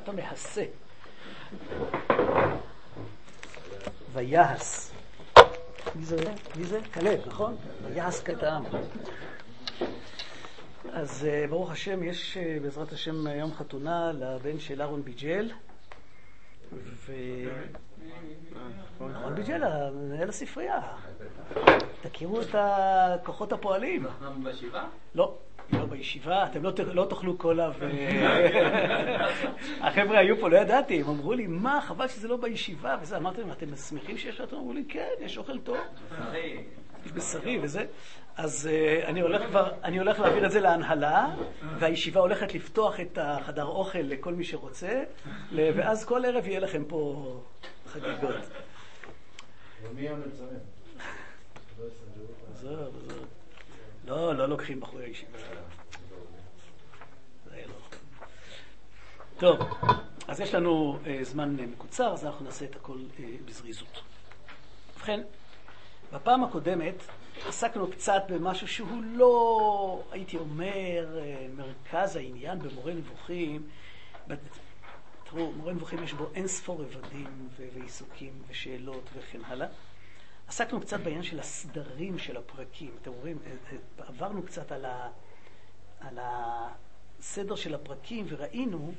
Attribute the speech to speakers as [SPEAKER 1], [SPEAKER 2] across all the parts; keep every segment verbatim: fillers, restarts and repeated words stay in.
[SPEAKER 1] אתה מהסה. ויעש. מי זה? מי זה? כלב, נכון? ויעש כעת העם. אז ברוך השם, יש בעזרת השם יום חתונה לבן של אהרון ביג'ל. ו... אהרון ביג'ל, מנהל הספרייה. תכירו את הכוחות הפועלים.
[SPEAKER 2] בישיבה?
[SPEAKER 1] לא. לא בישיבה, אתם לא, לא תאכלו קולה ו... החבר'ה היו פה, לא ידעתי, הם אמרו לי, מה, חבל שזה לא בישיבה, וזה, אמרתי להם, אתם שמחים שיש אתם? אמרו לי, כן, יש אוכל טוב. יש בשרי וזה. אז uh, אני הולך כבר, אני הולך להעביר את זה להנהלה, והישיבה הולכת לפתוח את החדר אוכל לכל מי שרוצה, ואז כל ערב יהיה לכם פה חגיגות.
[SPEAKER 3] ומי המצרים?
[SPEAKER 1] זהו, זהו. לא, לא לוקחים בחורי הישיבה. זה לא. טוב, אז יש לנו uh, זמן uh, מקוצר, אז אנחנו נעשה את הכל uh, בזריזות. ובכן, בפעם הקודמת עסקנו קצת במשהו שהוא לא, הייתי אומר, uh, מרכז העניין במורה נבוכים. תראו, מורה נבוכים יש בו אין ספור רבדים ו- ועיסוקים ושאלות וכן הלאה. עסקנו קצת בעניין של הסדרים של הפרקים. אתם רואים, עברנו קצת על, ה, על הסדר של הפרקים וראינו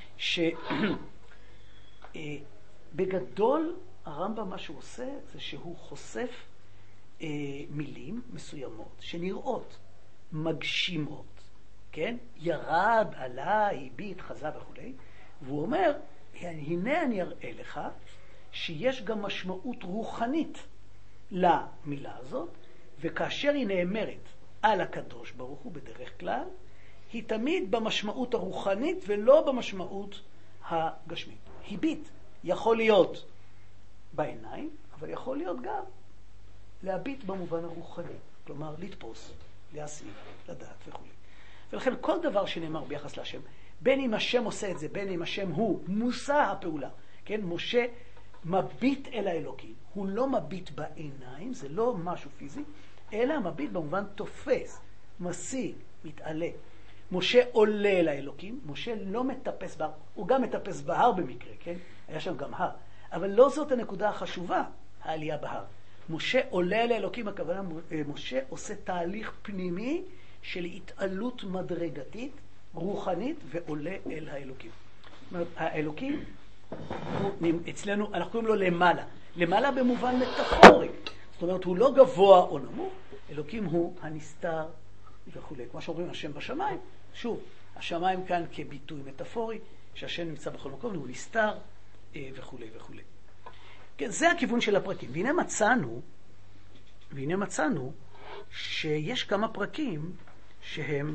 [SPEAKER 1] שבגדול הרמב"ם מה שהוא עושה זה שהוא חושף אה, מילים מסוימות שנראות מגשימות, כן? ירד, עלה, הביט, חזה וכו'. והוא אומר, הנה אני אראה לך שיש גם משמעות רוחנית למילה הזאת, וכאשר היא נאמרת על הקדוש ברוך הוא בדרך כלל, היא תמיד במשמעות הרוחנית ולא במשמעות הגשמית. הביט יכול להיות בעיניים, אבל יכול להיות גם להביט במובן הרוחני, כלומר לתפוס, להשיג, לדעת וכו'. ולכן כל דבר שנאמר ביחס להשם, בין אם השם עושה את זה, בין אם השם הוא מושא הפעולה, כן? משה מביט אל האלוקים, הוא לא מביט בעיניים, זה לא משהו פיזי, אלא מביט במובן תופס, משיג, מתעלה. משה עולה אל האלוקים, משה לא מטפס בהר, הוא גם מטפס בהר במקרה, כן? היה שם גם הר, אבל לא זאת הנקודה החשובה, העלייה בהר. משה עולה אל האלוקים, הכוונה, משה עושה תהליך פנימי של התעלות מדרגתית, רוחנית, ועולה אל האלוקים. זאת אומרת, האלוקים, הוא, אצלנו, אנחנו קוראים לו למעלה. למעלה במובן מטאפורי. זאת אומרת, הוא לא גבוה או נמוך, אלוקים הוא הנסתר וכו'. כמו שאומרים, השם בשמיים. שוב, השמיים כאן כביטוי מטאפורי, שהשם נמצא בכל מקום, הוא נסתר וכו' וכו'. כן, זה הכיוון של הפרקים. והנה מצאנו, והנה מצאנו, שיש כמה פרקים שהם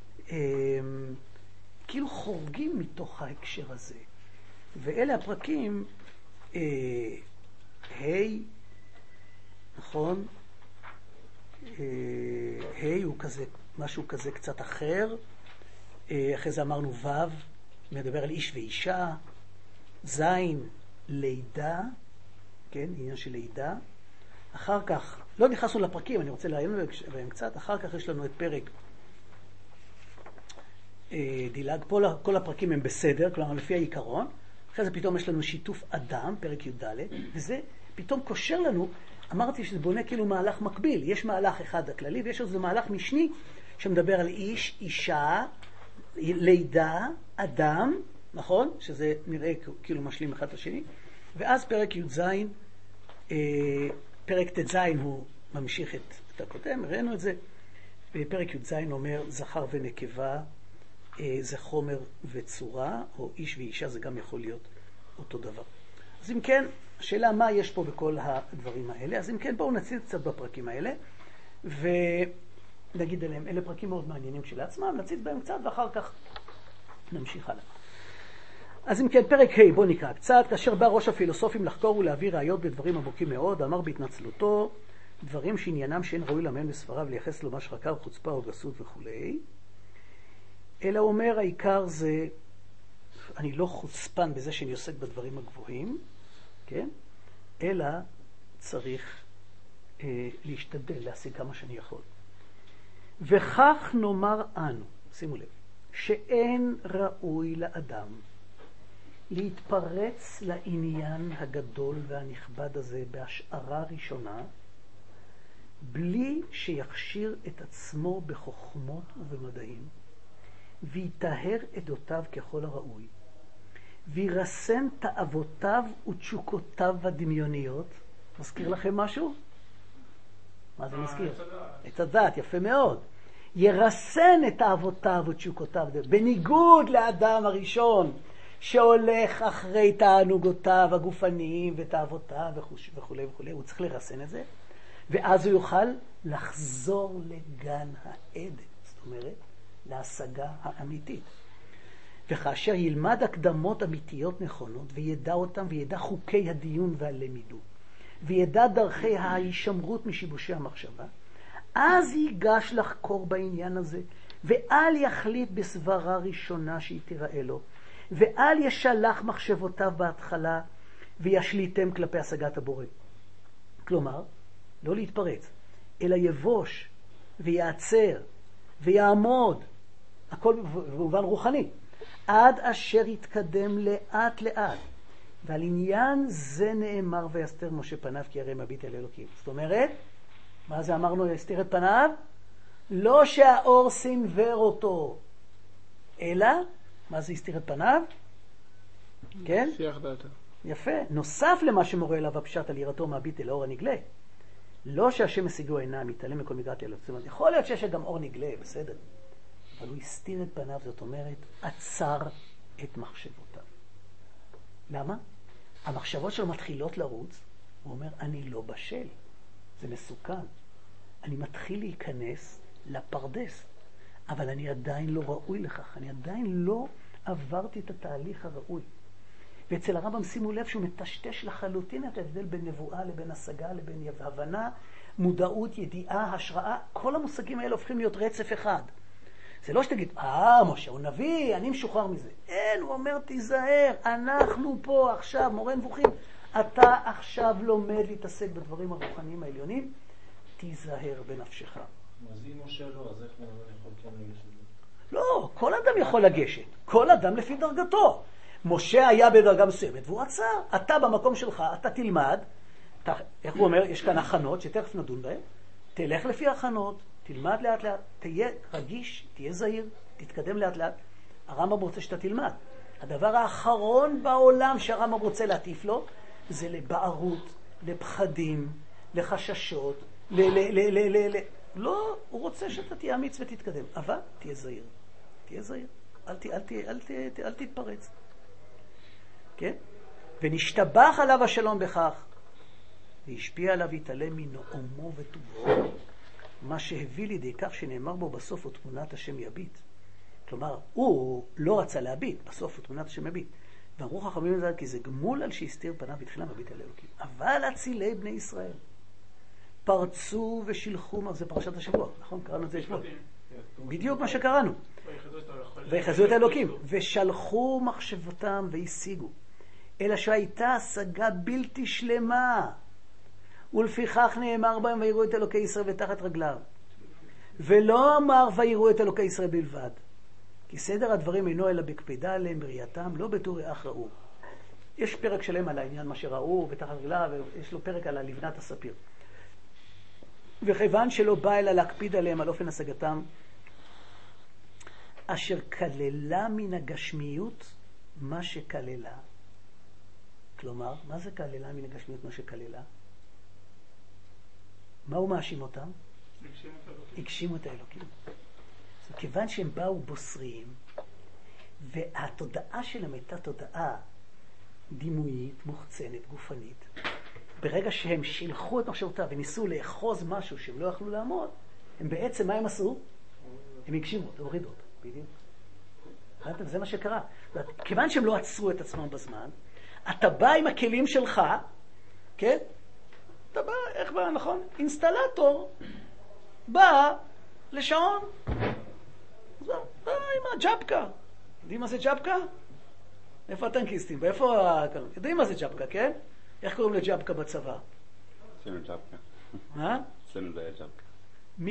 [SPEAKER 1] הם, כאילו חורגים מתוך ההקשר הזה. ואלה הפרקים אה, ה', נכון? אה, ה' הוא כזה, משהו כזה קצת אחר. אה, אחרי זה אמרנו ו', מדבר על איש ואישה. ז', לידה, כן, עניין של לידה. אחר כך, לא נכנסנו לפרקים, אני רוצה לעיין בהם קצת. אחר כך יש לנו את פרק אה, דילג. כל, כל הפרקים הם בסדר, כלומר לפי העיקרון. אחרי זה פתאום יש לנו שיתוף אדם, פרק י"ד, וזה פתאום קושר לנו, אמרתי שזה בונה כאילו מהלך מקביל. יש מהלך אחד הכללי, ויש איזה מהלך משני שמדבר על איש, אישה, לידה, אדם, נכון? שזה נראה כאילו משלים אחד לשני. ואז פרק י"ז, אה, פרק ט"ז הוא ממשיך את, את הקודם, ראינו את זה. פרק י"ז אומר זכר ונקבה, אה, זה חומר וצורה, או איש ואישה זה גם יכול להיות אותו דבר. אז אם כן, השאלה מה יש פה בכל הדברים האלה. אז אם כן, בואו נציל קצת בפרקים האלה, ונגיד עליהם, אלה פרקים מאוד מעניינים כשלעצמם, נציל בהם קצת ואחר כך נמשיך הלאה. אז אם כן, פרק ה' בוא נקרא קצת. כאשר בא ראש הפילוסופים לחקור ולהביא ראיות בדברים עמוקים מאוד, אמר בהתנצלותו, דברים שעניינם שאין ראוי לאמן בספריו לייחס לו מה שחקר, חוצפה או גסות וכו'. אלא הוא אומר, העיקר זה, אני לא חוצפן בזה שאני עוסק בדברים הגבוהים, כן? אלא צריך אה, להשתדל, להשיג כמה שאני יכול. וכך נאמר אנו, שימו לב, שאין ראוי לאדם להתפרץ לעניין הגדול והנכבד הזה בהשערה ראשונה, בלי שיכשיר את עצמו בחוכמות ובמדעים, ויטהר עדותיו ככל הראוי, וירסן תאוותיו ותשוקותיו הדמיוניות. מזכיר לכם משהו? מה זה מזכיר? את הדעת, יפה מאוד. ירסן את תאוותיו ותשוקותיו, בניגוד לאדם הראשון שהולך אחרי תענוגותיו הגופניים ותאוותיו וכו' וכו'. הוא צריך לרסן את זה, ואז הוא יוכל לחזור לגן העדן, זאת אומרת, להשגה האמיתית. וכאשר ילמד הקדמות אמיתיות נכונות, וידע אותם, וידע חוקי הדיון והלמידות, וידע דרכי ההישמרות משיבושי המחשבה, אז ייגש לחקור בעניין הזה, ואל יחליט בסברה ראשונה שהיא תיראה לו, ואל ישלח מחשבותיו בהתחלה, וישליטם כלפי השגת הבורא. כלומר, לא להתפרץ, אלא יבוש, ויעצר, ויעמוד, הכל במובן רוחני, עד אשר יתקדם לאט לאט. ועל עניין זה נאמר ויסתר משה פניו כי ירא מביט אל אלוקים. זאת אומרת, מה זה אמרנו יסתיר את פניו? לא שהאור סנוור אותו, אלא, מה זה יסתיר את פניו? כן?
[SPEAKER 2] שיח דעתו.
[SPEAKER 1] יפה. נוסף למה שמורה אליו הפשט על יראתו מביט אל האור הנגלה. לא שהשם משיגו עיניים, מתעלם מכל מגרעת אלו. זאת אומרת, יכול להיות שיש גם אור נגלה, בסדר. אבל הוא הסתיר את פניו, זאת אומרת, עצר את מחשבותיו. למה? המחשבות שלו מתחילות לרוץ, הוא אומר, אני לא בשל, זה מסוכן. אני מתחיל להיכנס לפרדס, אבל אני עדיין לא ראוי לכך, אני עדיין לא עברתי את התהליך הראוי. ואצל הרמב"ם שימו לב שהוא מטשטש לחלוטין את ההבדל בין נבואה לבין השגה, לבין הבנה, מודעות, ידיעה, השראה. כל המושגים האלה הופכים להיות רצף אחד. זה לא שתגיד, אה, משה, הוא נביא, אני משוחרר מזה. אין, הוא אומר, תיזהר, אנחנו פה עכשיו, מורה נבוכים, אתה עכשיו לומד להתעסק בדברים הרוחניים העליונים, תיזהר בנפשך.
[SPEAKER 3] אז אם משה לא, אז איך אני יכול כן לגשת?
[SPEAKER 1] לא, כל אדם יכול לגשת, כל אדם לפי דרגתו. משה היה בדרגה מסוימת והוא עצר. אתה במקום שלך, אתה תלמד, אתה, איך הוא אומר, יש כאן הכנות שתכף נדון בהן, תלך לפי הכנות, תלמד לאט לאט, תהיה רגיש, תהיה זהיר, תתקדם לאט לאט. הרמב"ם רוצה שאתה תלמד. הדבר האחרון בעולם שהרמב"ם רוצה להטיף לו, זה לבערות, לפחדים, לחששות, ל... ל, ל, ל, ל, ל לא, הוא רוצה שאתה תהיה אמיץ ותתקדם, אבל תהיה זהיר. תהיה זהיר. אל, ת, אל, ת, אל, ת, אל, אל תתפרץ. כן? ונשתבח עליו השלום בכך, והשפיע עליו והתעלם מנעומו וטובו, מה שהביא לידי כך שנאמר בו בסוף ותמונת השם יביט. כלומר, הוא לא רצה להביט, בסוף ותמונת השם יביט. ואמרו חכמים לזה, כי זה גמול על שהסתיר פניו בתחילה מביט על אלוקים. אבל הצילי בני ישראל פרצו ושילחו, זה פרשת השבוע, נכון? קראנו את זה שבוע. בדיוק מה שקראנו. ויחזו את האלוקים. ושלחו מחשבותם והשיגו. אלא שהייתה השגה בלתי שלמה. ולפיכך נאמר בהם ויראו את אלוקי ישראל ותחת רגליו. ולא אמר ויראו את אלוקי ישראל בלבד. כי סדר הדברים אינו אלא בקפידה עליהם בראייתם, לא בתור ריח ראו. יש פרק שלם על העניין מה שראו ותחת רגליו, ויש לו פרק על לבנת הספיר. וכיוון שלא בא אלא להקפיד עליהם על אופן השגתם, אשר כללה מן הגשמיות מה שכללה. כלומר, מה זה כללה מן הגשמיות מה שכללה? מה הוא מאשים אותם? הגשימו את האלוקים. זאת כיוון שהם באו בוסריים, והתודעה שלהם הייתה תודעה דימויית, מוחצנת, גופנית, ברגע שהם שילחו את מחשבותיו וניסו לאחוז משהו שהם לא יכלו לעמוד, הם בעצם, מה הם עשו? הם הגשימו אותו, הורידו אותו, בדיוק. זה מה שקרה. כיוון שהם לא עצרו את עצמם בזמן, אתה בא עם הכלים שלך, כן? אתה בא, איך בא, נכון? אינסטלטור בא לשעון. בא עם הג'אבקה. יודעים מה זה ג'אבקה? איפה הטנקיסטים? ואיפה ה... יודעים מה זה ג'אבקה, כן? איך קוראים לג'אבקה בצבא?
[SPEAKER 4] אצלנו ג'אבקה.
[SPEAKER 1] מה?
[SPEAKER 4] אצלנו זה היה ג'אבקה.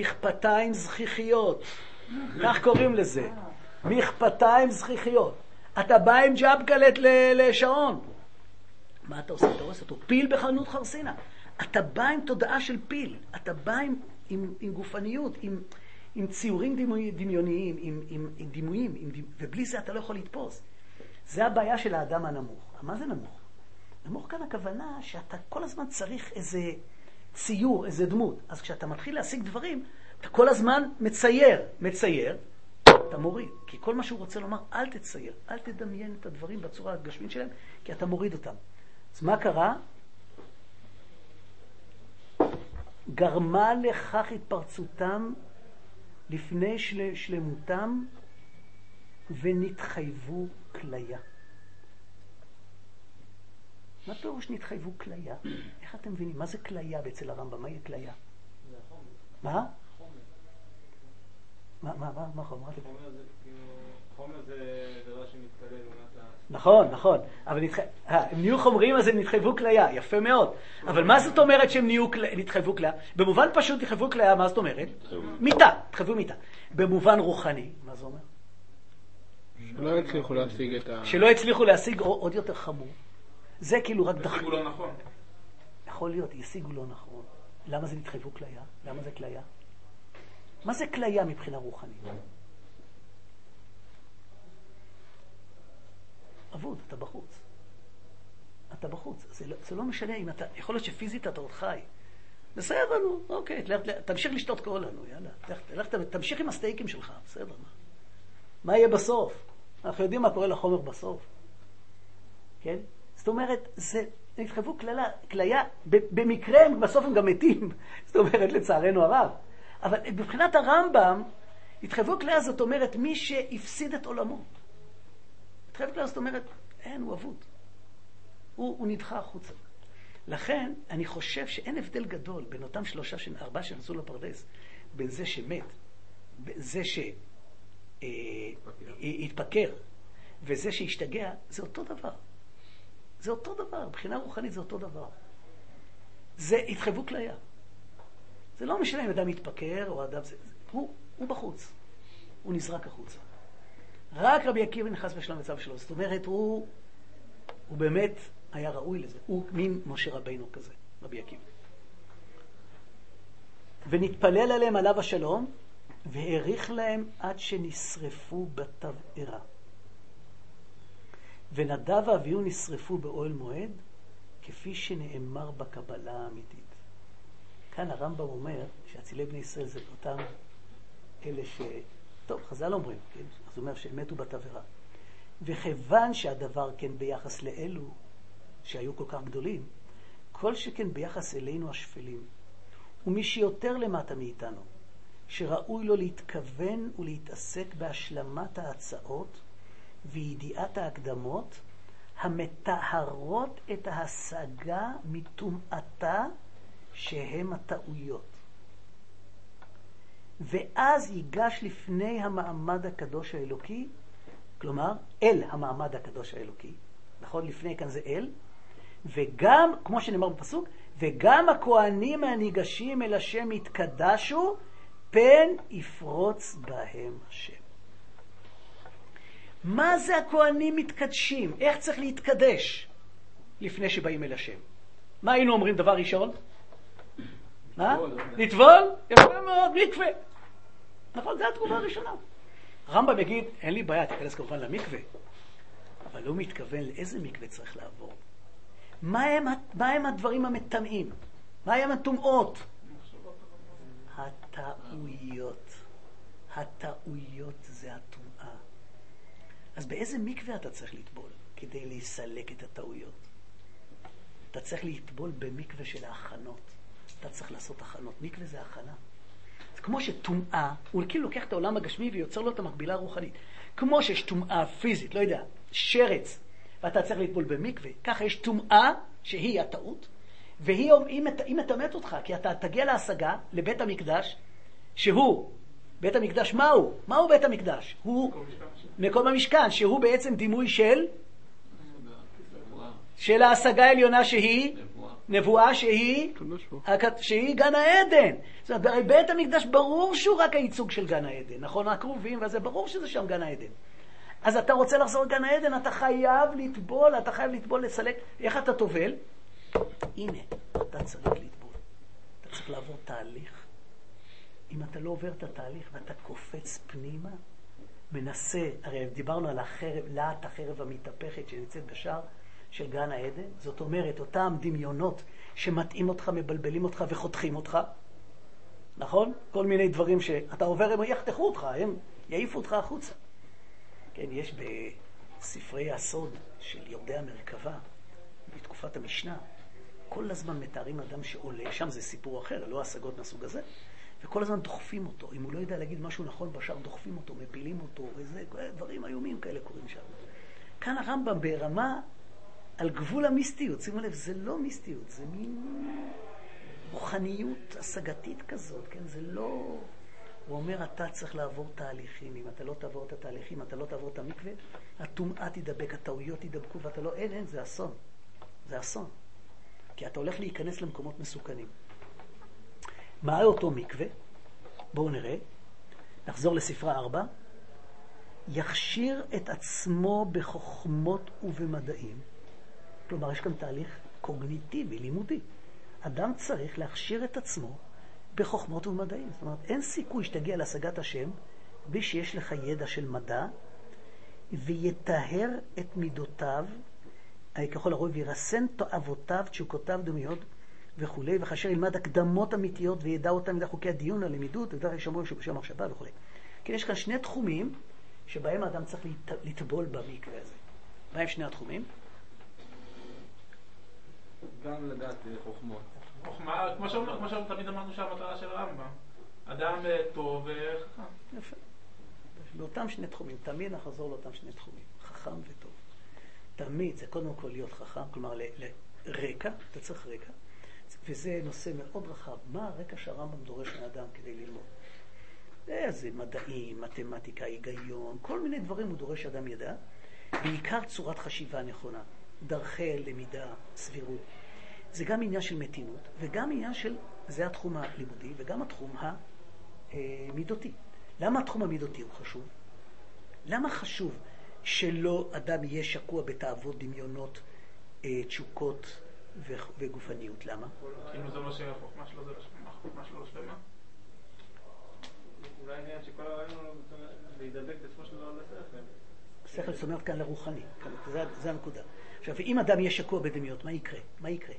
[SPEAKER 1] מכפתיים זכיחיות. כך קוראים לזה. מכפתיים זכיחיות. אתה בא עם ג'אבקלט לשעון. מה אתה עושה? אתה עושה אותו פיל בחנות חרסינה. אתה בא עם תודעה של פיל. אתה בא עם, עם, עם גופניות, עם, עם ציורים דימוי, דמיוניים, עם, עם, עם דימויים, עם, ובלי זה אתה לא יכול לתפוס. זה הבעיה של האדם הנמוך. מה זה נמוך? נמוך כאן הכוונה שאתה כל הזמן צריך איזה ציור, איזה דמות. אז כשאתה מתחיל להשיג דברים, אתה כל הזמן מצייר, מצייר, אתה מוריד. כי כל מה שהוא רוצה לומר, אל תצייר, אל תדמיין את הדברים בצורה הגשמית שלהם, כי אתה מוריד אותם. אז מה קרה? גרמה לכך התפרצותם לפני של... שלמותם ונתחייבו כליה. מה פירוש נתחייבו כליה? איך אתם מבינים? מה זה כליה אצל הרמב"ם? מה יהיה כליה?
[SPEAKER 3] זה החומר.
[SPEAKER 1] מה?
[SPEAKER 3] חומר.
[SPEAKER 1] מה, מה, מה, מה חומר?
[SPEAKER 3] חומר זה, חומר זה דבר שמתקלל לעומת ה...
[SPEAKER 1] נכון, נכון. אבל נתח... אה, הם נהיו חומריים, אז הם נתחייבו כליה. יפה מאוד. אבל מה זאת אומרת שהם נהיו כל... נתחייבו כליה? במובן פשוט נתחייבו כליה, מה זאת אומרת? מיטה. נתחייבו מיטה. במובן רוחני, מה זה אומר?
[SPEAKER 2] שלא הצליחו להשיג את ה...
[SPEAKER 1] שלא הצליחו להשיג עוד יותר חמור. זה כאילו רק דחק.
[SPEAKER 3] השיגו לא נכון.
[SPEAKER 1] יכול להיות, ישיגו לא נכון. למה זה נתחייבו כליה? למה זה כליה? מה זה כליה מבחינה רוחנית? אבוד, אתה בחוץ. אתה בחוץ. זה לא, זה לא משנה אם אתה... יכול להיות שפיזית אתה עוד חי. בסדר, נו, אוקיי. תלך, תמשיך לשתות קולה, נו, יאללה. תלך, תלך, תמשיך עם הסטייקים שלך, בסדר. מה, מה יהיה בסוף? אנחנו יודעים מה קורה לחומר בסוף. כן? זאת אומרת, זה... נתחייבו כליה, כליה, במקרה הם בסוף הם גם מתים. זאת אומרת, לצערנו הרב. אבל בבחינת הרמב"ם, התחייבו כליה זאת אומרת מי שהפסיד את עולמו. התחייבו כליה זאת אומרת, אין, הוא אבוד. הוא, הוא נדחה החוצה. לכן, אני חושב שאין הבדל גדול בין אותם שלושה, ארבעה שנסעו לפרדס, בין זה שמת, בין זה שהתפקר, וזה שהשתגע, זה אותו דבר. זה אותו דבר. מבחינה רוחנית זה אותו דבר. זה התחייבו כליה. זה לא משנה אם אדם מתפקר או אדם... זה, זה, הוא, הוא בחוץ. הוא נזרק החוצה. רק רבי עקיבא נכנס בשלום מצב שלו. זאת אומרת, הוא, הוא באמת היה ראוי לזה. הוא מין משה רבינו כזה, רבי עקיבא. ונתפלל עליהם עליו השלום, והאריך להם עד שנשרפו בתבערה. ונדב ואביהו נשרפו באוהל מועד, כפי שנאמר בקבלה האמיתית. כאן הרמב"ם אומר שהצילי בני ישראל זה אותם אלה ש... טוב, חז"ל אומרים, כן? אז הוא אומר שהם מתו בתבערה. וכיוון שהדבר כן ביחס לאלו שהיו כל כך גדולים, כל שכן ביחס אלינו השפלים, ומי שיותר למטה מאיתנו, שראוי לו להתכוון ולהתעסק בהשלמת ההצעות וידיעת ההקדמות, המטהרות את ההשגה מטומאתה שהם הטעויות. ואז ייגש לפני המעמד הקדוש האלוקי, כלומר, אל המעמד הקדוש האלוקי, נכון? לפני כאן זה אל, וגם, כמו שנאמר בפסוק, וגם הכהנים הניגשים אל השם יתקדשו, פן יפרוץ בהם השם. מה זה הכהנים מתקדשים? איך צריך להתקדש לפני שבאים אל השם? מה היינו אומרים דבר ראשון? מה? לטבול? יפה מאוד, מקווה. נכון, זו התגובה הראשונה. רמב"ם יגיד, אין לי בעיה, תיכנס כמובן למקווה. אבל הוא מתכוון לאיזה מקווה צריך לעבור. מה הם, מה הם הדברים המטמאים? מה הם הטומאות? הטעויות. הטעויות זה הטומאה. אז באיזה מקווה אתה צריך לטבול כדי להסלק את הטעויות? אתה צריך לטבול במקווה של ההכנות. אתה צריך לעשות הכנות. מקווה זה הכנה. זה כמו שטומאה, הוא כאילו לוקח את העולם הגשמי ויוצר לו את המקבילה הרוחנית. כמו שיש טומאה פיזית, לא יודע, שרץ, ואתה צריך לטבול במקווה, ככה יש טומאה שהיא הטעות, והיא היא מטמאת אותך, כי אתה תגיע להשגה לבית המקדש, שהוא, בית המקדש מהו? מהו בית המקדש? הוא מקום המשכן, שהוא בעצם דימוי של של ההשגה העליונה שהיא נבואה שהיא שהיא גן העדן. זאת אומרת, הרי בית המקדש ברור שהוא רק הייצוג של גן העדן, נכון? הקרובים, וזה ברור שזה שם גן העדן. אז אתה רוצה לחזור לגן העדן, אתה חייב לטבול, אתה חייב לטבול, לסלק. איך אתה טובל? הנה, אתה צריך לטבול. אתה צריך לעבור תהליך. אם אתה לא עובר את התהליך ואתה קופץ פנימה, מנסה, הרי דיברנו על החרב, להט החרב המתהפכת שנמצאת בשער של גן העדן, זאת אומרת, אותם דמיונות שמתאים אותך, מבלבלים אותך וחותכים אותך, נכון? כל מיני דברים שאתה עובר, הם יחתכו אותך, הם יעיפו אותך החוצה. כן, יש בספרי הסוד של יורדי המרכבה, בתקופת המשנה, כל הזמן מתארים אדם שעולה, שם זה סיפור אחר, לא השגות מהסוג הזה, וכל הזמן דוחפים אותו. אם הוא לא יודע להגיד משהו נכון בשער, דוחפים אותו, מפילים אותו, וזה, דברים איומים כאלה קורים שם. כאן הרמב"ם ברמה על גבול המיסטיות, שימו לב, זה לא מיסטיות, זה מין רוחניות השגתית כזאת, כן? זה לא... הוא אומר, אתה צריך לעבור תהליכים, אם אתה לא תעבור את התהליכים, אתה לא תעבור את המקווה, הטומאה תדבק, הטעויות תדבקו, ואתה לא, אין, אין, זה אסון. זה אסון. כי אתה הולך להיכנס למקומות מסוכנים. מה אותו מקווה? בואו נראה. נחזור לספרה ארבע. יכשיר את עצמו בחוכמות ובמדעים. כלומר, יש כאן תהליך קוגניטיבי, לימודי. אדם צריך להכשיר את עצמו בחוכמות ובמדעים. זאת אומרת, אין סיכוי שתגיע להשגת השם בלי שיש לך ידע של מדע, ויתאר את מידותיו, ככל הרוב וירסן תאוותיו, תשוקותיו דמיות וכו', וכאשר ילמד הקדמות אמיתיות וידע אותם מידי חוקי הדיון, הלמידות, ודרך ישמרו שבשם מחשבה וכו'. כן, יש כאן שני תחומים שבהם האדם צריך לטבול במקווה הזה. מהם שני התחומים?
[SPEAKER 3] גם לדעת חוכמות. חוכמה, כמו שאומרים, תמיד אמרנו שהמטרה של הרמב"ם. אדם טוב וחכם.
[SPEAKER 1] יפה. באותם שני תחומים, תמיד נחזור לאותם שני תחומים, חכם וטוב. תמיד זה קודם כל להיות חכם, כלומר לרקע, אתה צריך רקע, וזה נושא מאוד רחב. מה הרקע שהרמב"ם דורש מאדם כדי ללמוד? זה מדעים, מתמטיקה, היגיון, כל מיני דברים הוא דורש שאדם ידע, בעיקר צורת חשיבה נכונה, דרכי למידה, סבירות. זה גם עניין של מתינות, וגם עניין של, זה התחום הלימודי, וגם התחום המידותי. למה התחום המידותי הוא חשוב? למה חשוב שלא אדם יהיה שקוע בתאוות דמיונות, תשוקות וגופניות? למה?
[SPEAKER 3] כאילו זה לא שהחוכמה שלו, זה החוכמה שלו לא שלמה. אולי עניין שכל הרעיון הוא להידבק בסופו של דבר לשכל.
[SPEAKER 1] השכל זאת אומרת כאן לרוחני, זה, זה הנקודה. עכשיו, אם אדם יהיה שקוע בדמיונות, מה יקרה? מה יקרה?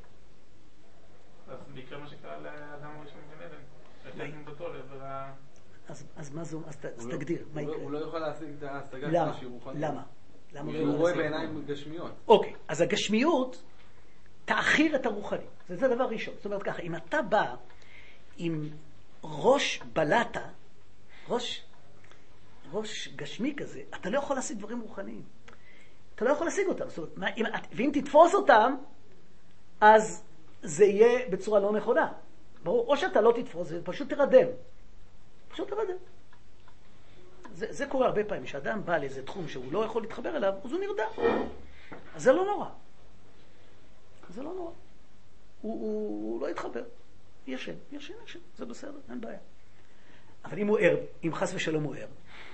[SPEAKER 3] אז יקרה מה שקרה לאדם הראשון בן עדן.
[SPEAKER 1] אז, אז מה זו? אז, אז תגדיר, מה יקרה?
[SPEAKER 2] הוא לא יכול להשיג את ההשגה
[SPEAKER 1] למה?
[SPEAKER 2] שהיא רוחנית.
[SPEAKER 1] למה? למה
[SPEAKER 2] הוא רואה בעיניים גשמיות.
[SPEAKER 1] אוקיי, אז הגשמיות תאכיל את הרוחני. זה, זה דבר ראשון. זאת אומרת ככה, אם אתה בא עם ראש בלטה, ראש, ראש גשמי כזה, אתה לא יכול להשיג דברים רוחניים. אתה לא יכול להשיג אותם. זאת אומרת, אם, ואם תתפוס אותם, אז זה יהיה בצורה לא נכונה. ברור, או שאתה לא תתפוס, זה פשוט תרדם. פשוט תרדם. זה, זה קורה הרבה פעמים, שאדם בא לאיזה תחום שהוא לא יכול להתחבר אליו, אז הוא נרדם. אז זה לא נורא. זה לא נורא. הוא, הוא, הוא לא יתחבר. ישן, ישן, ישן. זה בסדר, אין בעיה. אבל אם הוא ער, אם חס ושלום הוא ער,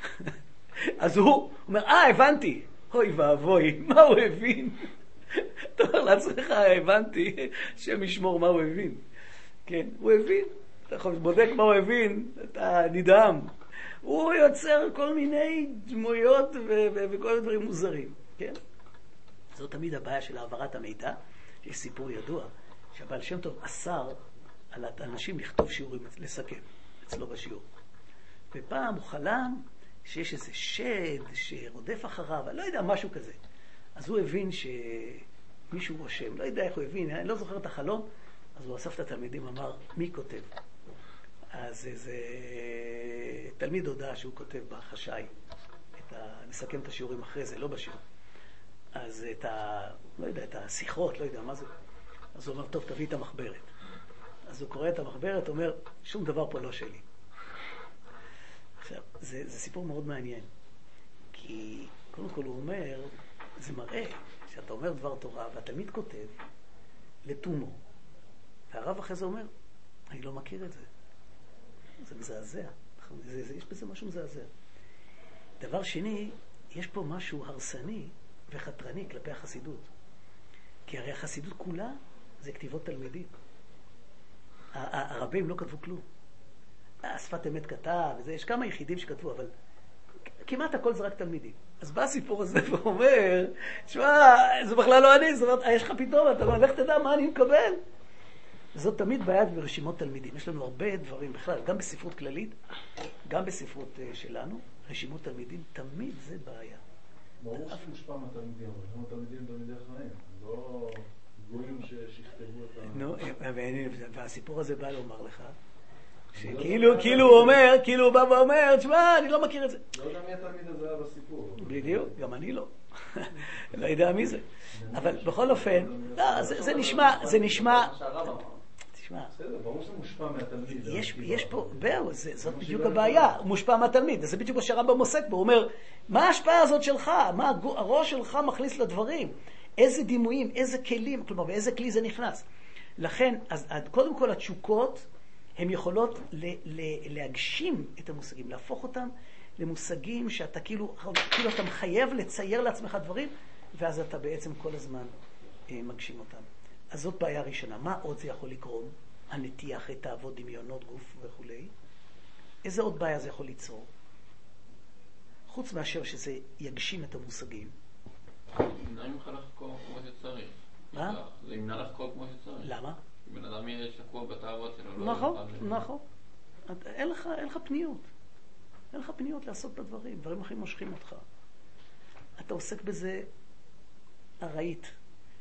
[SPEAKER 1] אז הוא אומר, אה, הבנתי. אוי ואבוי, מה הוא הבין? אתה אומר לעצמך, הבנתי, שם ישמור מה הוא הבין. כן, הוא הבין. אתה בודק מה הוא הבין, אתה נדהם. הוא יוצר כל מיני דמויות ו- ו- וכל מיני דברים מוזרים. כן? זו תמיד הבעיה של העברת המידע. יש סיפור ידוע, שהבעל שם טוב אסר על האנשים לכתוב שיעורים, לסכם אצלו בשיעור. ופעם הוא חלם שיש איזה שד שרודף אחריו, אני לא יודע, משהו כזה. אז הוא הבין שמישהו רושם, לא יודע איך הוא הבין, אני לא זוכר את החלום, אז הוא אסף את התלמידים, אמר, מי כותב? אז איזה תלמיד הודע שהוא כותב בחשאי, את ה... נסכם את השיעורים אחרי זה, לא בשיעור. אז את ה... לא יודע, את השיחות, לא יודע מה זה. אז הוא אומר, טוב, תביא את המחברת. אז הוא קורא את המחברת, אומר, שום דבר פה לא שלי. עכשיו, זה, זה סיפור מאוד מעניין. כי קודם כל הוא אומר, זה מראה שאתה אומר דבר תורה, והתלמיד כותב לתומו. והרב אחרי זה אומר, אני לא מכיר את זה. זה מזעזע. זה, זה, יש בזה משהו מזעזע. דבר שני, יש פה משהו הרסני וחתרני כלפי החסידות. כי הרי החסידות כולה זה כתיבות תלמידים. הרבים לא כתבו כלום. שפת אמת כתב, וזה, יש כמה יחידים שכתבו, אבל כמעט הכל זה רק תלמידים. אז בא הסיפור הזה ואומר, תשמע, זה בכלל לא אני, זאת אומרת, יש לך פתאום, אתה אומר, לך תדע מה אני מקבל. זאת תמיד בעיה ברשימות תלמידים. יש לנו הרבה דברים בכלל, גם בספרות כללית, גם בספרות uh, שלנו, רשימות תלמידים, תמיד זה בעיה.
[SPEAKER 5] ברור שמושפע מהתלמידים, אבל כמו תלמידים תלמידי חיים, לא גויים ששכתבו את ה...
[SPEAKER 1] נו, והסיפור הזה בא לומר לך, שכאילו, כאילו הוא אומר, כאילו הוא בא ואומר, תשמע, אני לא מכיר את זה.
[SPEAKER 5] לא יודע מי התלמיד הזה היה בסיפור.
[SPEAKER 1] בדיוק, גם אני לא. לא יודע מי זה. אבל בכל אופן, לא, זה נשמע, זה נשמע... תשמע.
[SPEAKER 5] בסדר, ברור שזה מושפע מהתלמיד.
[SPEAKER 1] יש פה, באו, זאת בדיוק הבעיה, הוא מושפע מהתלמיד. זה בדיוק מה שהרמב"ם עוסק בו, הוא אומר, מה ההשפעה הזאת שלך? מה הראש שלך מכניס לדברים? איזה דימויים, איזה כלים, כלומר, באיזה כלי זה נכנס? לכן, אז קודם כל התשוקות, הן יכולות להגשים את המושגים, להפוך אותם למושגים שאתה כאילו, כאילו אתה מחייב לצייר לעצמך דברים, ואז אתה בעצם כל הזמן אה, מגשים אותם. אז זאת בעיה ראשונה. מה עוד זה יכול לגרום? הנטייה אחרי תאוות, דמיונות, גוף וכו'. איזה עוד בעיה זה יכול ליצור? חוץ מאשר שזה יגשים את המושגים.
[SPEAKER 6] ימנע ממך לחקור כמו שצריך.
[SPEAKER 1] מה?
[SPEAKER 6] זה ימנע לחקור כמו שצריך.
[SPEAKER 1] למה?
[SPEAKER 6] בן אדם יהיה שקוע בתאוות שלו.
[SPEAKER 1] נכון, נכון. אין לך, אין לך פניות. אין לך פניות לעסוק בדברים. דברים אחרים מושכים אותך. אתה עוסק בזה ארעית.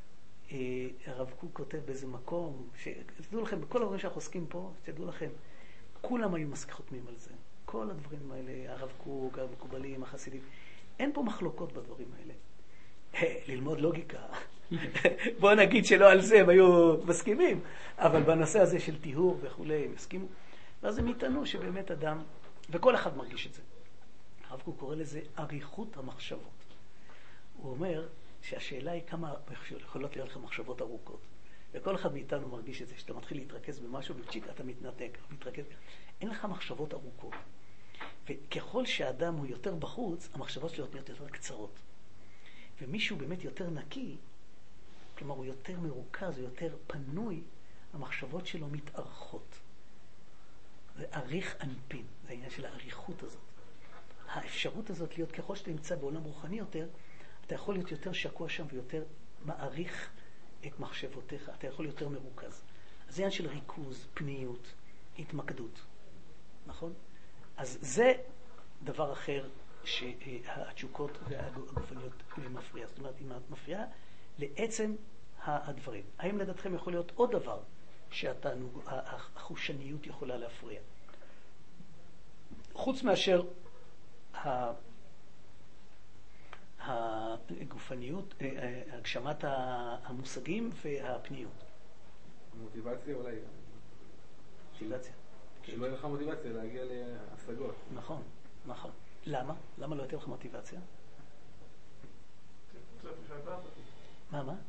[SPEAKER 1] הרב קוק כותב באיזה מקום, שתדעו לכם, בכל הדברים שאנחנו עוסקים פה, תדעו לכם, כולם היו חותמים על זה. כל הדברים האלה, הרב קוק, המקובלים, החסידים, אין פה מחלוקות בדברים האלה. ללמוד לוגיקה. בוא נגיד שלא על זה הם היו מסכימים, אבל בנושא הזה של טיהור וכולי הם הסכימו. ואז הם יטענו שבאמת אדם, וכל אחד מרגיש את זה. הרב קוק קורא לזה אריכות המחשבות. הוא אומר שהשאלה היא כמה יכולות להיות לך מחשבות ארוכות. וכל אחד מאיתנו מרגיש את זה, שאתה מתחיל להתרכז במשהו, וצ'יק אתה מתנתק, מתרכז. אין לך מחשבות ארוכות. וככל שהאדם הוא יותר בחוץ, המחשבות שלו נהיות יותר קצרות. ומישהו באמת יותר נקי, כלומר הוא יותר מרוכז, הוא יותר פנוי, המחשבות שלו מתארכות. זה אריך אנפין, זה העניין של האריכות הזאת. האפשרות הזאת להיות, ככל שאתה נמצא בעולם רוחני יותר, אתה יכול להיות יותר שקוע שם ויותר מעריך את מחשבותיך, אתה יכול להיות יותר מרוכז. אז זה עניין של ריכוז, פניות, התמקדות. נכון? אז זה דבר אחר שהתשוקות והגופניות מפריעה. זאת אומרת, היא מפריעה לעצם הדברים. האם לדעתכם יכול להיות עוד דבר שהחושניות יכולה להפריע? חוץ מאשר הגופניות, הגשמת המושגים והפניות.
[SPEAKER 2] מוטיבציה אולי.
[SPEAKER 1] מוטיבציה.
[SPEAKER 2] שלא יהיה לך מוטיבציה להגיע להשגות.
[SPEAKER 1] נכון, נכון. למה? למה לא יותר לך מוטיבציה? מה, מה?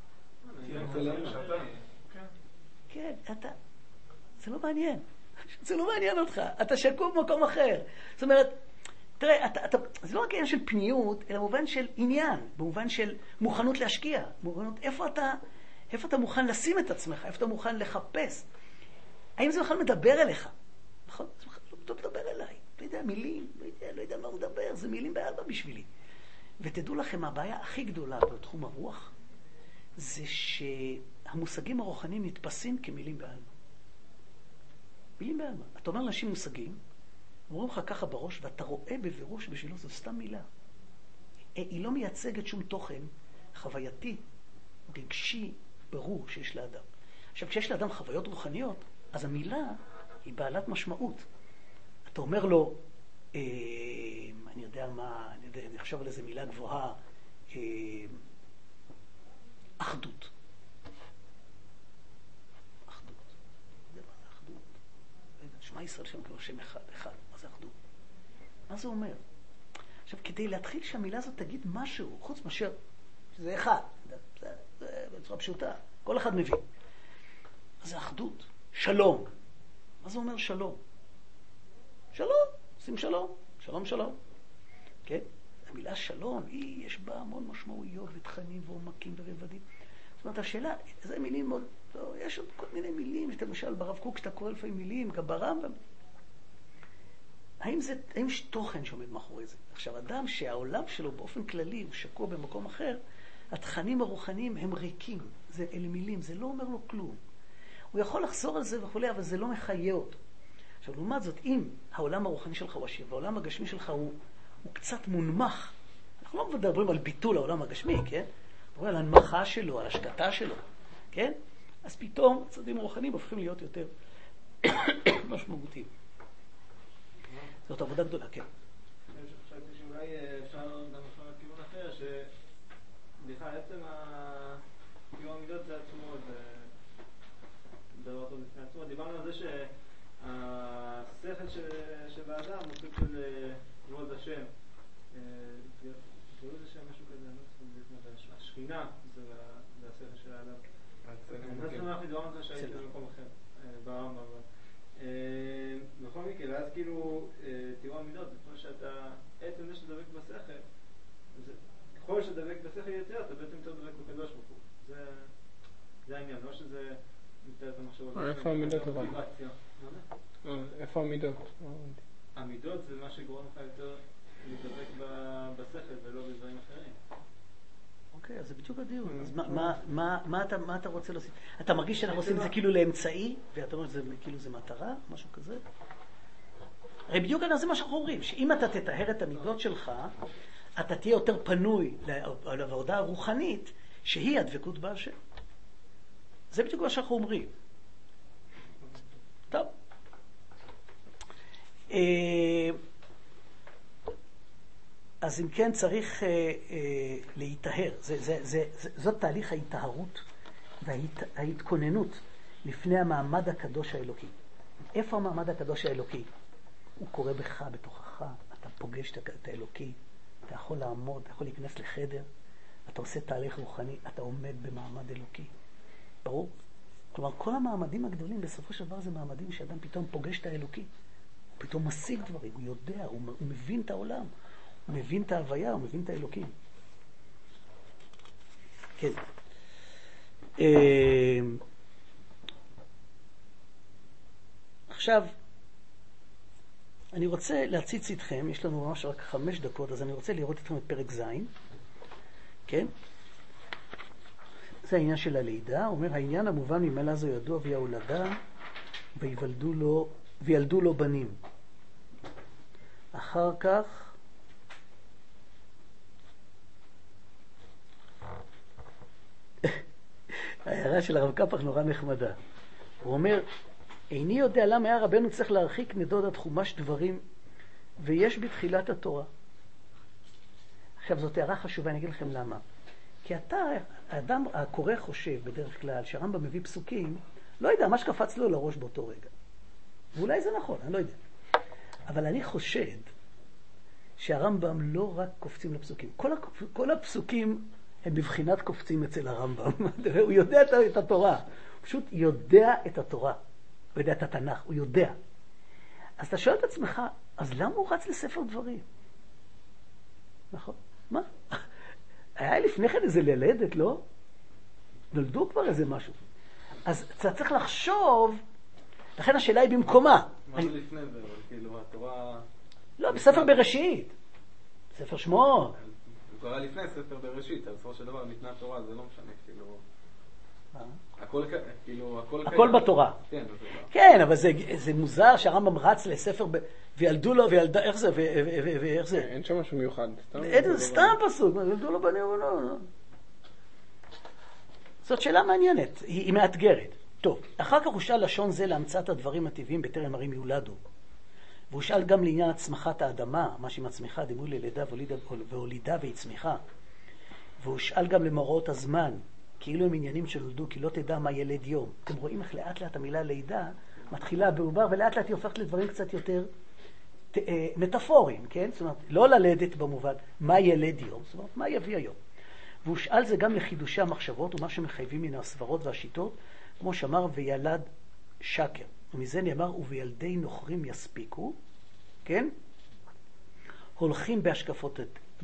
[SPEAKER 1] כן, אתה... זה לא מעניין. זה לא מעניין אותך. אתה שקוע במקום אחר. זאת אומרת, תראה, אתה, אתה, זה לא רק עניין של פניות, אלא במובן של עניין, במובן של מוכנות להשקיע. במובנות, איפה אתה, איפה אתה מוכן לשים את עצמך? איפה אתה מוכן לחפש? האם זה בכלל מדבר אליך? נכון? זה בכלל לא מדבר אליי. לא יודע, מילים, לא יודע, לא יודע מה הוא מדבר, זה מילים בעלמא בשבילי. ותדעו לכם, הבעיה הכי גדולה בתחום הרוח, זה שהמושגים הרוחניים נתפסים כמילים בעלמא. מילים בעלמא. אתה אומר לאנשים מושגים, אומרים לך ככה בראש, ואתה רואה בבירור שבשבילו זו סתם מילה. היא לא מייצגת שום תוכן חווייתי, רגשי, ברור שיש לאדם. עכשיו, כשיש לאדם חוויות רוחניות, אז המילה היא בעלת משמעות. אתה אומר לו, אה, אני יודע מה, אני, יודע, אני חושב על איזו מילה גבוהה, אה, אחדות. אחדות. זה מה זה אחדות? שמע ישראל שם כמו שם אחד, אחד. מה זה אחדות? מה זה אומר? עכשיו, כדי להתחיל שהמילה הזאת תגיד משהו, חוץ מאשר, שזה אחד, זה, זה, זה בצורה פשוטה, כל אחד מבין. מה זה אחדות? שלום. מה זה אומר שלום? שלום, עושים שלום. שלום, שלום. כן? המילה שלום, היא, יש בה המון משמעויות ותכנים ועומקים ורבדים. זאת אומרת, השאלה, איזה מילים מאוד, לא, יש עוד כל מיני מילים, יש למשל ברב קוק, שאתה קורא לפעמים מילים, גם ברמב"ם. האם זה, האם יש תוכן שעומד מאחורי זה? עכשיו, אדם שהעולם שלו באופן כללי הוא שקוע במקום אחר, התכנים הרוחניים הם ריקים, זה אלה מילים, זה לא אומר לו כלום. הוא יכול לחזור על זה וכו', אבל זה לא מחיה אותו. עכשיו, לעומת זאת, אם העולם הרוחני שלך הוא עשיר, והעולם הגשמי שלך הוא, הוא קצת מונמך, אנחנו לא מדברים על ביטול העולם הגשמי, כן? מדברים על הנמכה שלו, על השקטה שלו, כן? אז פתאום הצדדים הרוחניים הופכים להיות יותר משמעותיים. זאת עבודה גדולה, כן.
[SPEAKER 7] אני חשבתי שאולי אפשר גם לחשוב על כיוון אחר, שבכלל עצם קיום המידות זה עצמו, זה דבר טוב לפני עצמו. דיברנו על זה שהשכל של האדם הוא סוג של כבוד השם. כבוד השם, משהו כזה, השכינה זה השכל של האדם. אני לא אנחנו דיברנו על זה שהייתי במקום אחר, ברמב"ם. בכל מקרה, ואז כאילו תראו המידות, זה כמו שאתה עצם זה שדבק בשכל, ככל שדבק בשכל יותר, אתה בעצם יותר דבק בקדוש ברוך הוא. זה העניין, לא שזה מתאר את המחשבות.
[SPEAKER 2] איפה המידות אבל? איפה המידות?
[SPEAKER 7] המידות זה מה שגורם לך יותר לדבק בשכל ולא בדברים אחרים.
[SPEAKER 1] אוקיי, אז זה בדיוק הדיון. אז מה אתה רוצה להוסיף? אתה מרגיש שאנחנו עושים את זה כאילו לאמצעי, ואתה אומר שכאילו זה מטרה, משהו כזה? הרי בדיוק זה מה שאנחנו אומרים, שאם אתה תטהר את המידות שלך, אתה תהיה יותר פנוי לעבודה הרוחנית, שהיא הדבקות בהשם. זה בדיוק מה שאנחנו אומרים. טוב. אז אם כן צריך אה, אה, להיטהר, זה, זה, זה, זה, זאת תהליך ההיטהרות וההתכוננות לפני המעמד הקדוש האלוקי. איפה המעמד הקדוש האלוקי? הוא קורה בך, בתוכך, אתה פוגש את האלוקי, אתה יכול לעמוד, אתה יכול להיכנס לחדר, אתה עושה תהליך רוחני, אתה עומד במעמד אלוקי. ברור? כלומר, כל המעמדים הגדולים בסופו של דבר זה מעמדים שאדם פתאום פוגש את האלוקי. הוא פתאום משיג דברים, הוא יודע, הוא, הוא מבין את העולם. הוא מבין את ההוויה, הוא מבין את האלוקים. כן. עכשיו, אני רוצה להציץ איתכם, יש לנו ממש רק חמש דקות, אז אני רוצה לראות איתכם את פרק זין. כן? זה העניין של הלידה. הוא אומר, העניין המובן ממילא זו ידוע והיא ההולדה, וילדו לו, וילדו לו בנים. אחר כך, ההערה של הרב קפח נורא נחמדה. הוא אומר, איני יודע למה היה רבנו צריך להרחיק נדוד עד חומש דברים, ויש בתחילת התורה. עכשיו, זאת הערה חשובה, אני אגיד לכם למה. כי אתה, האדם הקורא חושב בדרך כלל, שהרמב"ם מביא פסוקים, לא יודע, מה שקפץ לו לראש באותו רגע. ואולי זה נכון, אני לא יודע. אבל אני חושד שהרמב"ם לא רק קופצים לפסוקים. כל, כל הפסוקים הם בבחינת קופצים אצל הרמב"ם. הוא יודע את התורה. הוא פשוט יודע את התורה. הוא יודע את התנ"ך, הוא יודע. אז אתה שואל את עצמך, אז למה הוא רץ לספר דברים? נכון? מה? היה לפני כן איזה ללדת, לא? נולדו כבר איזה משהו. אז אתה צריך לחשוב, לכן השאלה היא במקומה.
[SPEAKER 7] מה זה לפני זה? כאילו, התורה...
[SPEAKER 1] לא, בספר בראשית. ספר שמות.
[SPEAKER 7] הוא קרא לפני ספר בראשית, אז בסופו של דבר ניתנה תורה, זה לא משנה, כאילו... הכל, כאילו, הכל...
[SPEAKER 1] הכל בתורה.
[SPEAKER 7] כן, בתורה.
[SPEAKER 1] כן, אבל זה, זה מוזר שהרמב"ם רץ לספר ב... וילדו לו וילדה, איך זה, ואיך זה?
[SPEAKER 2] אין שם משהו מיוחד.
[SPEAKER 1] סתם פסוק, וילדו לו בנים ולא. זאת שאלה מעניינת, היא, היא מאתגרת. טוב, אחר כך הוא שאל לשון זה להמצאת הדברים הטבעיים בטרם ערים יולדו. והוא שאל גם לעניין הצמחת האדמה, מה שהיא מצמיחה, דימוי ללידה והולידה והצמיחה. והוא שאל גם למראות הזמן, כאילו הם עניינים שנולדו, כי לא תדע מה ילד יום. אתם רואים איך לאט לאט המילה לידה מתחילה בעובר, ולאט לאט היא הופכת לדברים קצת יותר ת, אה, מטאפוריים, כן? זאת אומרת, לא ללדת במובן, מה ילד יום, זאת אומרת, מה יביא היום. והוא שאל זה גם לחידושי המחשבות, ומה שמחייבים מן הסברות והשיטות, כמו שאמר, וילד שקר. ומזה נאמר, ובילדי נוכרים יספיקו, כן? הולכים בהשקפות,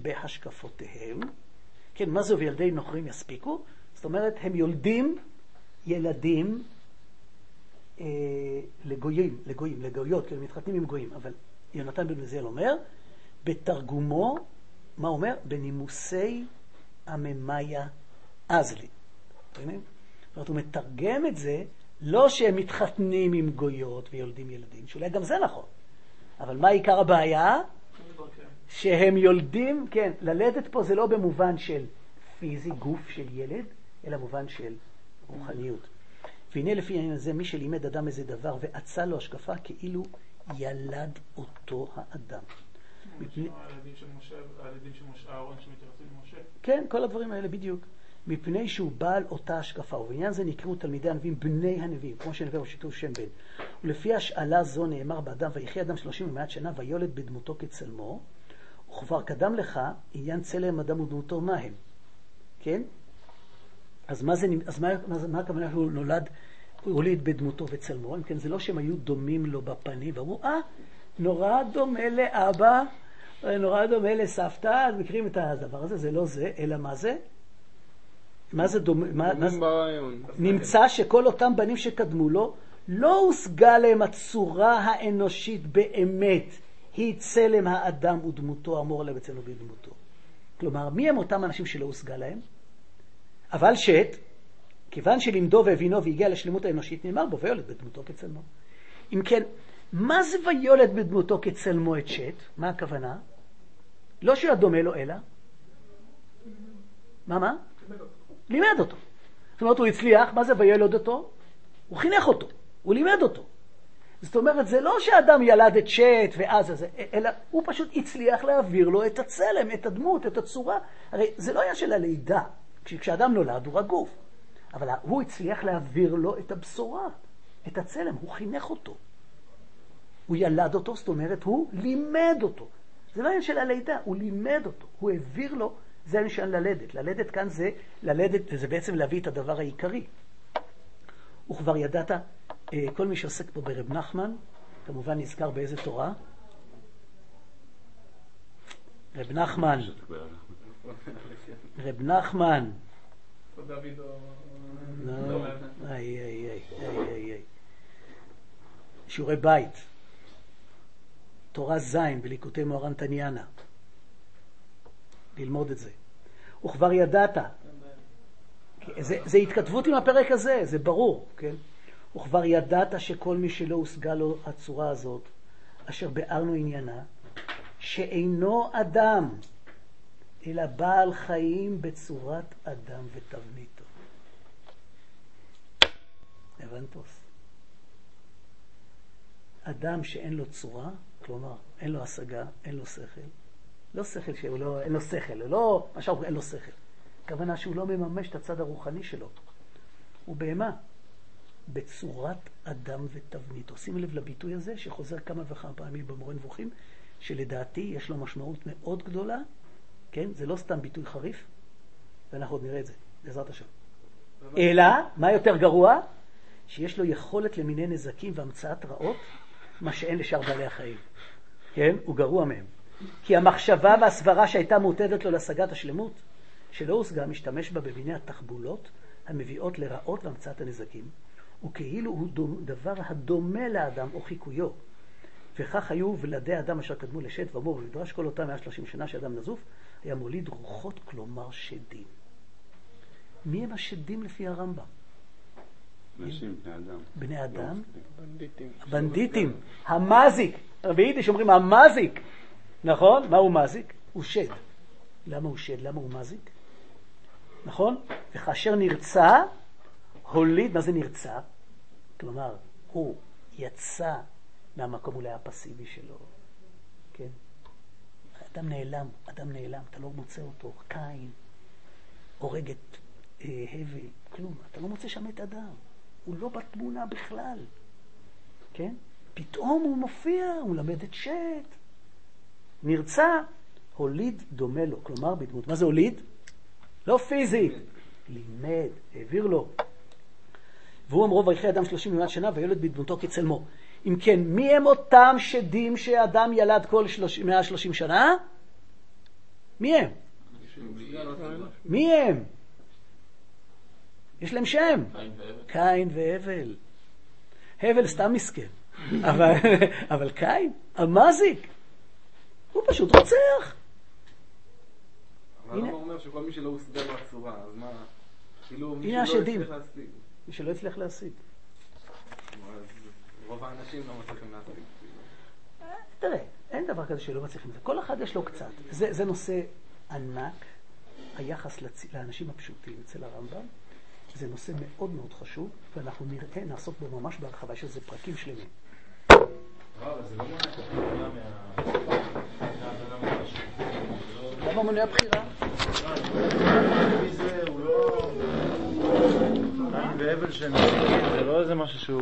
[SPEAKER 1] בהשקפותיהם. כן, מה זה וילדי נוכרים יספיקו? זאת אומרת, הם יולדים ילדים אה, לגויים, לגויים, לגויות, כי הם מתחתנים עם גויים. אבל יונתן בן עזיאל אומר, בתרגומו, מה אומר? בנימוסי הממיה אזלי. זאת אומרת, הוא מתרגם את זה, לא שהם מתחתנים עם גויות ויולדים ילדים, שאולי גם זה נכון. אבל מה עיקר הבעיה? שהם יולדים, כן, ללדת פה זה לא במובן של פיזי, גוף של ילד, אלא במובן של רוחניות. והנה לפי העניין הזה, מי שלימד אדם איזה דבר ועצה לו השקפה, כאילו ילד אותו האדם.
[SPEAKER 3] הילדים של משה, הילדים של משה, אהרון שמתייחסים למשה.
[SPEAKER 1] כן, כל הדברים האלה בדיוק. מפני שהוא בעל אותה השקפה, ובעניין זה נקראו תלמידי הנביאים בני הנביאים, כמו שנביא בשיתוף שם בן. ולפי השאלה זו נאמר באדם, ויחי אדם שלושים ומעט שנה, ויולד בדמותו כצלמו, וכבר קדם לך עניין צלם אדם ודמותו מה הם. כן? אז מה זה, אז מה, מה, מה הכוונה שהוא נולד, הוא הוליד בדמותו וצלמו? אם כן, זה לא שהם היו דומים לו בפנים, ואמרו, אה, נורא דומה לאבא, נורא דומה לסבתא, אז מכירים את הדבר הזה, זה לא זה, אלא מה זה? מה זה דומה? מה, מה זה? נמצא שכל אותם בנים שקדמו לו, לא הושגה להם הצורה האנושית באמת, היא צלם האדם ודמותו, אמור עליהם אצלנו בדמותו. כלומר, מי הם אותם אנשים שלא הושגה להם? אבל שת, כיוון שלימדו והבינו והגיע לשלמות האנושית, נאמר בו ויולד בדמותו כצלמו. אם כן, מה זה ויולד בדמותו כצלמו את שת? מה הכוונה? לא שהוא דומה לו אלא. מה מה? לימד אותו. זאת אומרת, הוא הצליח, מה זה ויולד אותו? הוא חינך אותו, הוא לימד אותו. זאת אומרת, זה לא שאדם ילד את שת ואז זה, אלא הוא פשוט הצליח להעביר לו את הצלם, את הדמות, את הצורה. הרי זה לא היה של הלידה. כשאדם נולד הוא רק גוף. אבל הוא הצליח להעביר לו את הבשורה, את הצלם, הוא חינך אותו. הוא ילד אותו, זאת אומרת, הוא לימד אותו. זה לא עניין של הלידה, הוא לימד אותו, הוא העביר לו, זה עניין של ללדת. ללדת כאן זה ללדת, וזה בעצם להביא את הדבר העיקרי. וכבר ידעת, כל מי שעוסק פה ברב נחמן, כמובן נזכר באיזה תורה? רב נחמן. רב נחמן.
[SPEAKER 3] דוד או...
[SPEAKER 1] לא, איי, איי, איי, איי, איי. שיעורי בית. תורה זין בליקוטי מוהר"ן תניאנה. ללמוד את זה. וכבר ידעת. זה, זה התכתבות עם הפרק הזה, זה ברור, כן? וכבר ידעת שכל מי שלא הושגה לו הצורה הזאת, אשר בארנו עניינה, שאינו אדם, אלא בעל חיים בצורת אדם ותבניתו. הבנתוס. אדם שאין לו צורה, כלומר, אין לו השגה, אין לו שכל. לא שכל שהוא לא, אין לו שכל, לא, מה שאומרים, אין לו שכל. הכוונה שהוא לא מממש את הצד הרוחני שלו. הוא בהמה. בצורת אדם ותבניתו. שימו לב לביטוי הזה שחוזר כמה וכמה פעמים במורה נבוכים, שלדעתי יש לו משמעות מאוד גדולה, כן? זה לא סתם ביטוי חריף, ואנחנו עוד נראה את זה, בעזרת השם. אלא, מה יותר גרוע? שיש לו יכולת למיני נזקים והמצאת רעות, מה שאין לשאר בעלי החיים. כן? הוא גרוע מהם. כי המחשבה והסברה שהייתה מוטדת לו להשגת השלמות, שלא הושגה, משתמש בה במיני התחבולות המביאות לרעות והמצאת הנזקים, וכאילו הוא דבר הדומה לאדם או חיקויו. וכך היו ולדי האדם אשר קדמו לשת ואמור, ודרש כל אותם מאה שלושים שנה שאדם נזוף, היה מוליד רוחות, כלומר שדים. מי הם השדים לפי הרמב"ם?
[SPEAKER 4] אנשים, בני אדם.
[SPEAKER 1] בני אדם?
[SPEAKER 2] בנדיטים.
[SPEAKER 1] בנדיטים. המזיק. ביידיש אומרים המזיק. נכון? מה הוא מזיק? הוא שד. למה הוא שד? למה הוא מזיק? נכון? וכאשר נרצה, הוליד, מה זה נרצה? כלומר, הוא יצא מהמקום אולי הפסיבי שלו. כן? אדם נעלם, אדם נעלם, אתה לא מוצא אותו. קין, הורג את אה, הבל, כלום. אתה לא מוצא שם את אדם. הוא לא בתמונה בכלל. כן? פתאום הוא מופיע, הוא למד את שט. נרצה, הוליד דומה לו. כלומר, בדמות. מה זה הוליד? לא פיזי. לימד, העביר לו. והוא אמרו, ויחי אדם שלושים ומעט שנה, וילד בדמותו כצלמו. אם כן, מי הם אותם שדים שאדם ילד כל מאה שלושים שנה? מי הם? מי הם? יש להם שם. קין והבל. הבל סתם מסכן. אבל, אבל קין, המזיק, הוא פשוט רוצח.
[SPEAKER 8] אבל למה הוא אומר שכל מי שלא הוסגר בצורה, אז מה? כאילו מי
[SPEAKER 1] הנה
[SPEAKER 8] שלא
[SPEAKER 1] השדים.
[SPEAKER 8] הצליח להשיג.
[SPEAKER 1] מי שלא הצליח להשיג.
[SPEAKER 8] אז רוב האנשים לא מצליחים להשיג.
[SPEAKER 1] תראה, אין דבר כזה שלא מצליחים. כל אחד יש לו קצת. זה, זה נושא ענק, היחס לצ... לאנשים הפשוטים אצל הרמב"ם. זה נושא מאוד מאוד חשוב, ואנחנו נראה, נעסוק בו ממש בהרחבה, יש איזה פרקים שלמים.
[SPEAKER 5] אבל זה לא מונע את הבחירה מה...
[SPEAKER 1] למה מונע בחירה?
[SPEAKER 5] זה הוא לא... קין והבל שהם מסכים, זה לא איזה משהו שהוא...